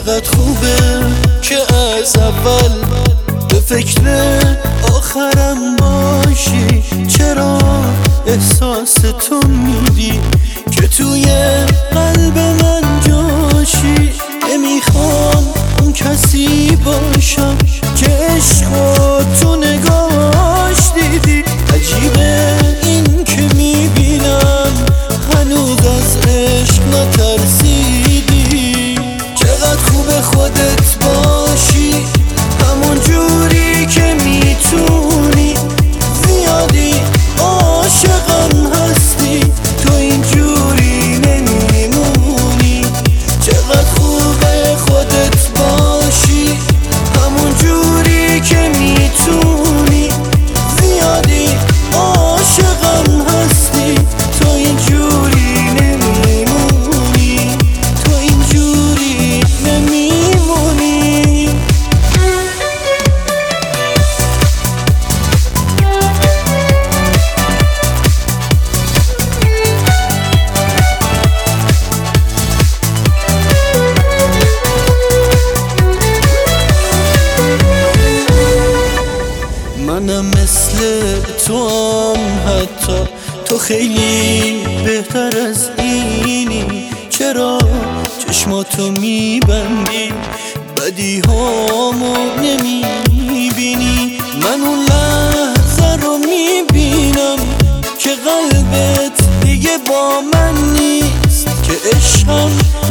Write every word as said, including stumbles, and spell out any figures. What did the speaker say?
چقدر خوبه که از اول به فکر آخرم باشی. چرا احساس تو میدی که توی قلب من جاشی؟ نمیخوام اون کسی باشم که عشقو تو نگاش دیدی. عجیبه این که میبینم هنوز از عشق نترسیدی. چقدر خوبه خودت باشی همون جوری که میتونی. زیادی عاشقم هستی تو اینجوری نمیمونی. چقدر خوبه خودت باشی همون جوری که میتونی. زیادی عاشقم هستی تو اینجوری نمیمونی. تو اینجوری نمیمونی. منم مثل تو هم، حتی تو خیلی بهتر از اینی. چرا چشماتو میبندی بدی هامو نمیبینی؟ من اون لحظه رو میبینم که قلبت دیگه با من نیست، که عشقم